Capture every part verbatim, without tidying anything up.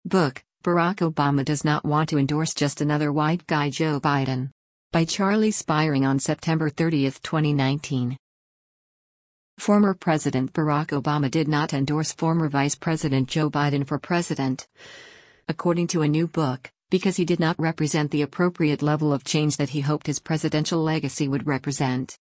Book, Barack Obama Does Not Want to Endorse Just Another White Guy Joe Biden. By Charlie Spiring on September thirtieth, twenty nineteen. Former President Barack Obama did not endorse former Vice President Joe Biden for president, according to a new book, because he did not represent the appropriate level of change that he hoped his presidential legacy would represent.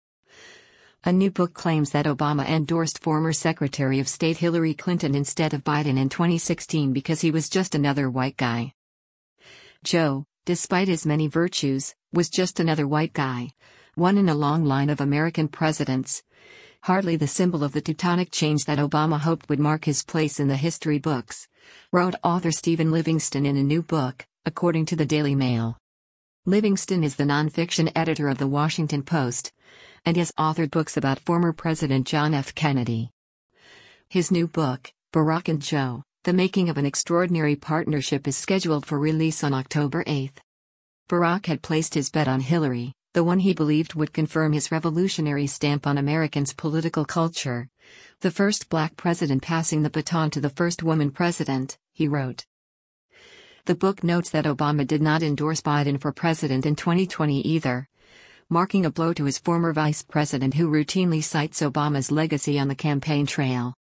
A new book claims that Obama endorsed former Secretary of State Hillary Clinton instead of Biden in twenty sixteen because he was just another white guy. Joe, despite his many virtues, was just another white guy, one in a long line of American presidents, hardly the symbol of the tectonic change that Obama hoped would mark his place in the history books, wrote author Stephen Livingston in a new book, according to the Daily Mail. Livingston is the nonfiction editor of The Washington Post, and has authored books about former President John F. Kennedy. His new book, Barack and Joe, The Making of an Extraordinary Partnership, is scheduled for release on October eighth. Barack had placed his bet on Hillary, the one he believed would confirm his revolutionary stamp on Americans' political culture. The first black president passing the baton to the first woman president, he wrote. The book notes that Obama did not endorse Biden for president in twenty twenty either, marking a blow to his former vice president who routinely cites Obama's legacy on the campaign trail.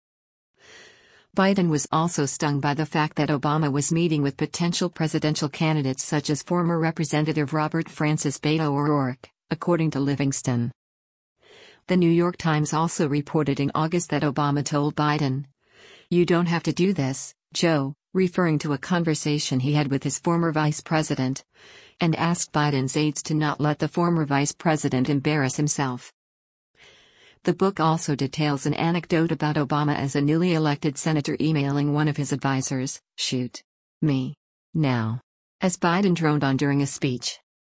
Biden was also stung by the fact that Obama was meeting with potential presidential candidates such as former Representative Robert Francis Beto O'Rourke, according to Livingston. The New York Times also reported in August that Obama told Biden, "You don't have to do this, Joe," referring to a conversation he had with his former vice president, and asked Biden's aides to not let the former vice president embarrass himself. The book also details an anecdote about Obama as a newly elected senator emailing one of his advisors, "Shoot me now," as Biden droned on during a speech.